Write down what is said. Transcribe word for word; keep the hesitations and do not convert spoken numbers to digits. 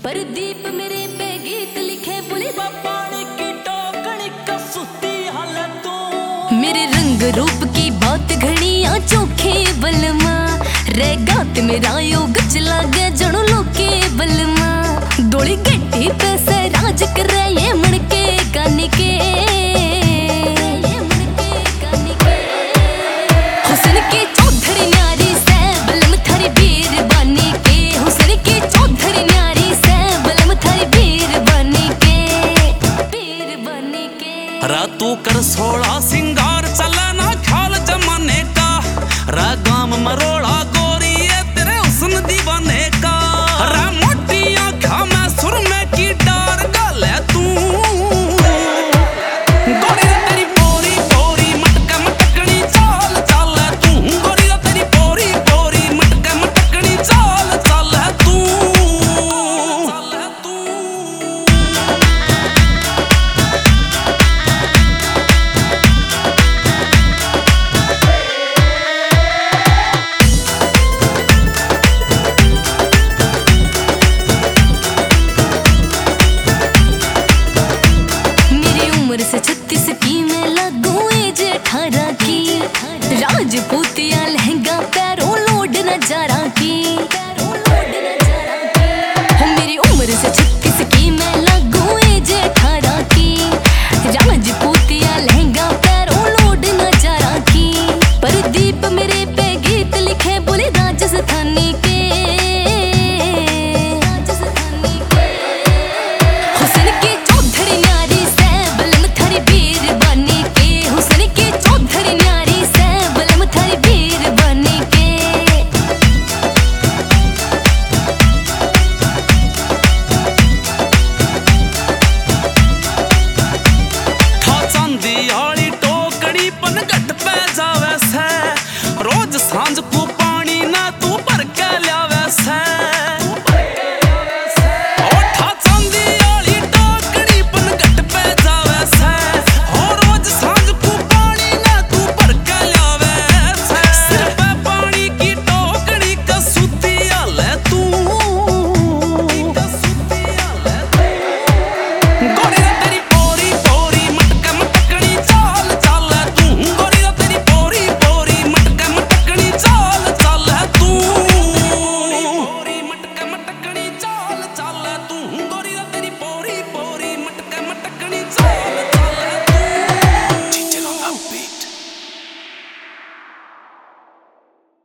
प्रदीप मेरे पे गीत लिखे पुलिस पानी की टोकनी का सुती हालतों मेरे रंग रूप की बात घड़िया चोखे बलमा रे गात मेरा योग चला गया जनो लोके बलमा डोली गड्डी पे से राज कर ये